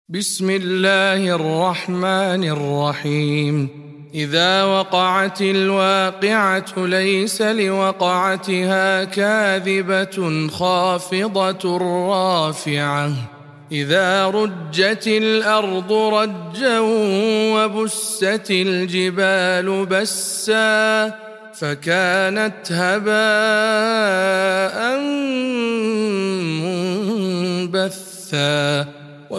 بسم الله الرحمن الرحيم. إذا وقعت الواقعة ليس لوقعتها كاذبة خافضة رافعة إذا رجت الأرض رجا وبست الجبال بسا فكانت هباء منبثا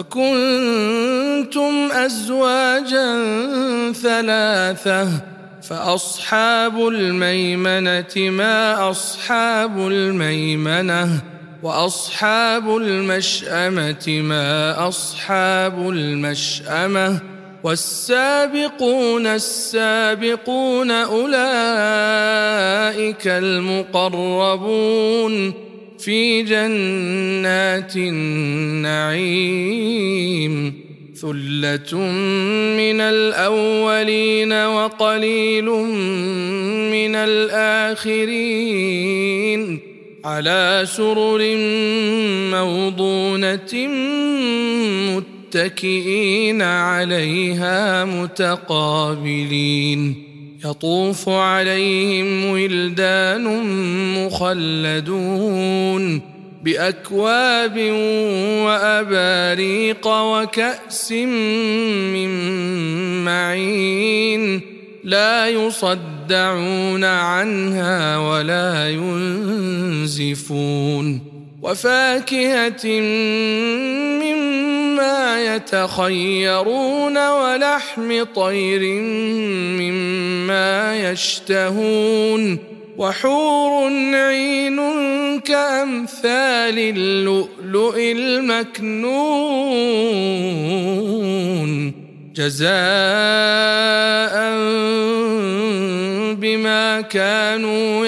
وكنتم أزواجا ثلاثة فأصحاب الميمنة ما أصحاب الميمنة وأصحاب المشأمة ما أصحاب المشأمة والسابقون السابقون أولئك المقربون في جنات النعيم ثلة من الأولين وقليل من الآخرين على سرر موضونة متكئين عليها متقابلين يطوف عليهم ولدان مخلدون بأكواب وأباريق وكأس من معين لا يصدعون عنها ولا ينزفون وفاكهة مما يتخيرون ولحم طير مما يشتهون وحور عين كأمثال اللؤلؤ المكنون جزاء بما كانوا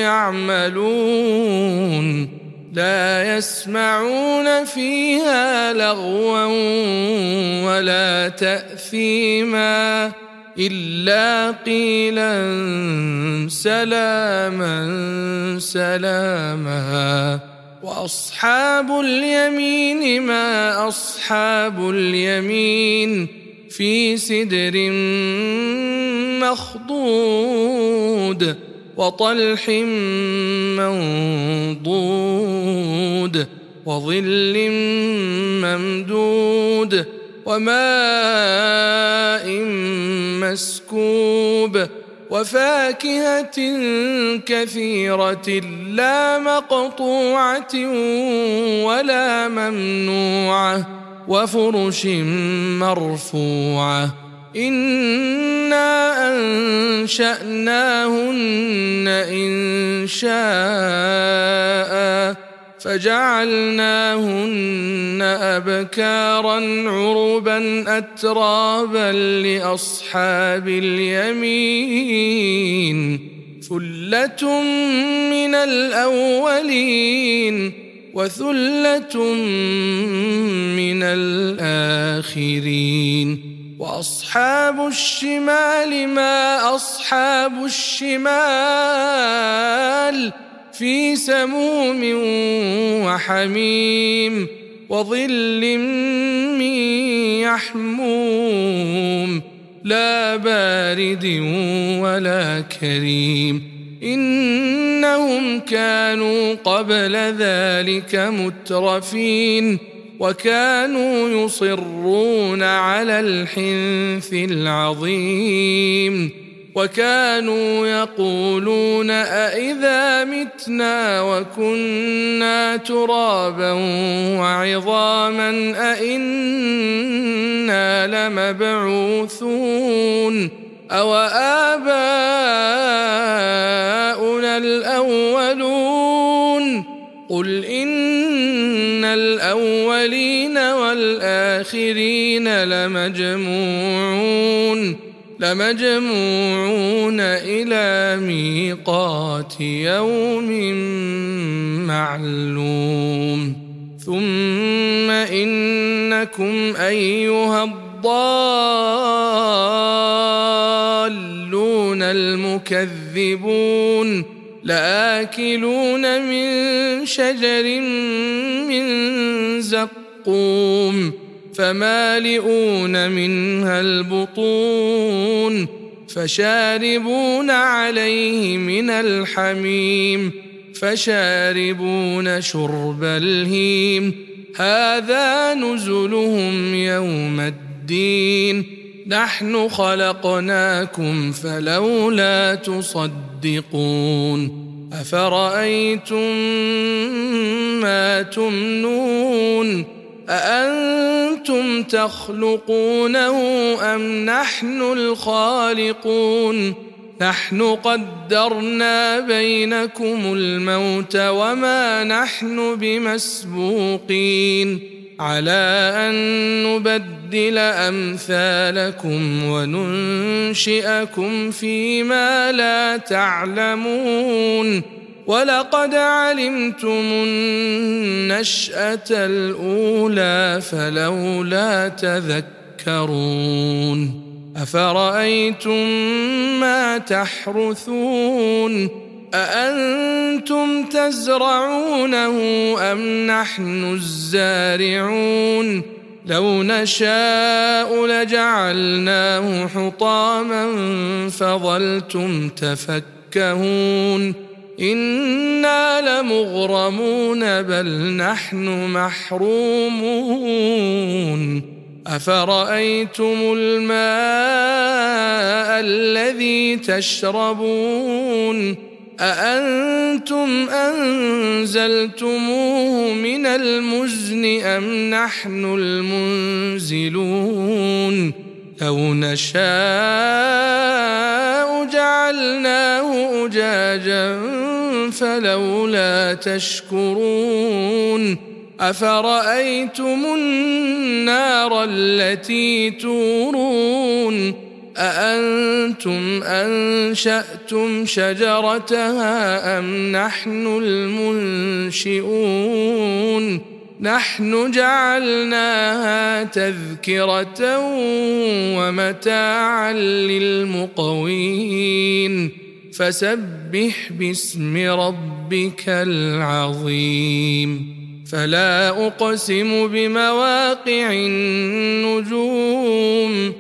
يعملون لا يسمعون فيها لغوا ولا تأثيما إلا قيلا سلاما سلاما وأصحاب اليمين ما أصحاب اليمين في سدر مخضود وطلح منضود وظل ممدود وماء مسكوب وفاكهة كثيرة لا مقطوعة ولا ممنوعة وفرش مرفوعة إنا أنشأناهن إنشاء فجعلناهن أبكارا عربا أترابا لأصحاب اليمين ثلة من الأولين وثلة من الآخرين وأصحاب الشمال ما أصحاب الشمال في سموم وحميم وظل من يحموم لا بارد ولا كريم إنهم كانوا قبل ذلك مترفين وكانوا يصرون على الحنث العظيم وكانوا يقولون أإذا متنا وكنا ترابا وعظاما أإنا لمبعوثون أو آباؤنا الأولون قل إن الأولين والآخرين لمجموعون إلى ميقات يوم معلوم ثم إنكم أيها الضالون المكذبون لآكلون من شجر من زقوم فمالئون منها البطون فشاربون عليه من الحميم فشاربون شرب الهيم هذا نزلهم يوم الدين نحن خلقناكم فلولا تصدقون أفرأيتم ما تمنون أأنتم تخلقونه أم نحن الخالقون نحن قدرنا بينكم الموت وما نحن بمسبوقين على أن نبدل أمثالكم وننشئكم فيما لا تعلمون ولقد علمتم النشأة الأولى فلولا تذكرون أفرأيتم ما تحرثون أأنتم تزرعونه أم نحن الزارعون لو نشاء لجعلناه حطاما فظلتم تفكهون إنا لمغرمون بل نحن محرومون أفرأيتم الماء الذي تشربون أأنتم أنزلتموه من المزن أم نحن المنزلون لو نشاء جعلناه أجاجا فلولا تشكرون أفرأيتم النار التي تورون أأنتم أنشأتم شجرتها أم نحن المنشئون نحن جعلناها تذكرة ومتاعا للمقوين فسبح باسم ربك العظيم فلا أقسم بمواقع النجوم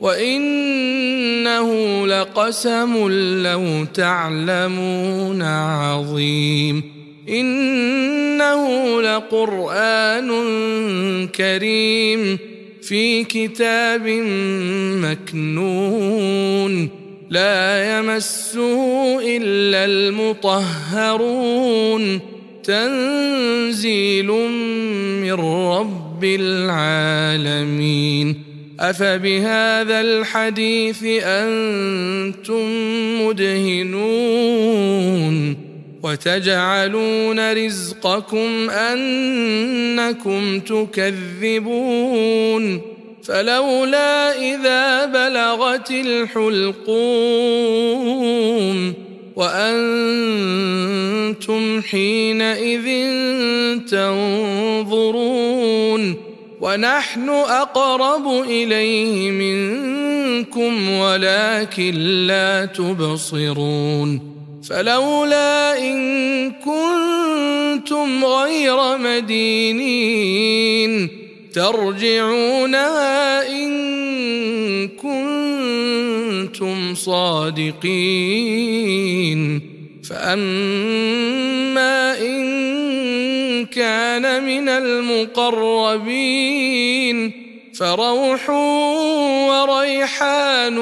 وإنه لقسم لو تعلمون عظيم إنه لقرآن كريم في كتاب مكنون لا يمسه إلا المطهرون تنزيل من رب العالمين أفبهذا الحديث أنتم مدهنون وتجعلون رزقكم أنكم تكذبون فلولا إذا بلغت الحلقوم وأنتم حينئذ تنظرون ونحن أقرب إليه منكم ولكن لا تبصرون فلولا إن كنتم غير مدينين ترجعونها إن كنتم صادقين فأما إن كان من المقربين فروح وريحان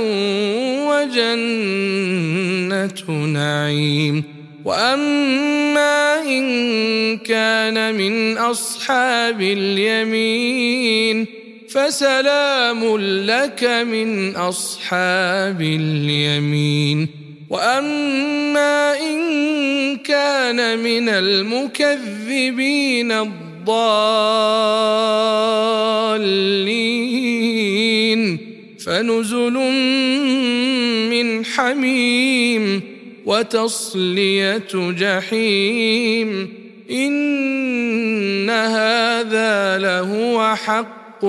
وجنة نعيم وأما إن كان من أصحاب اليمين فسلام لك من أصحاب اليمين وأما إن كان من المكذبين الضالين فنزل من حميم وتصلية جحيم إن هذا لهو حق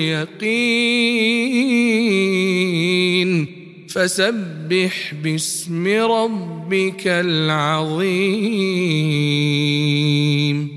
اليقين فسبح باسم ربك العظيم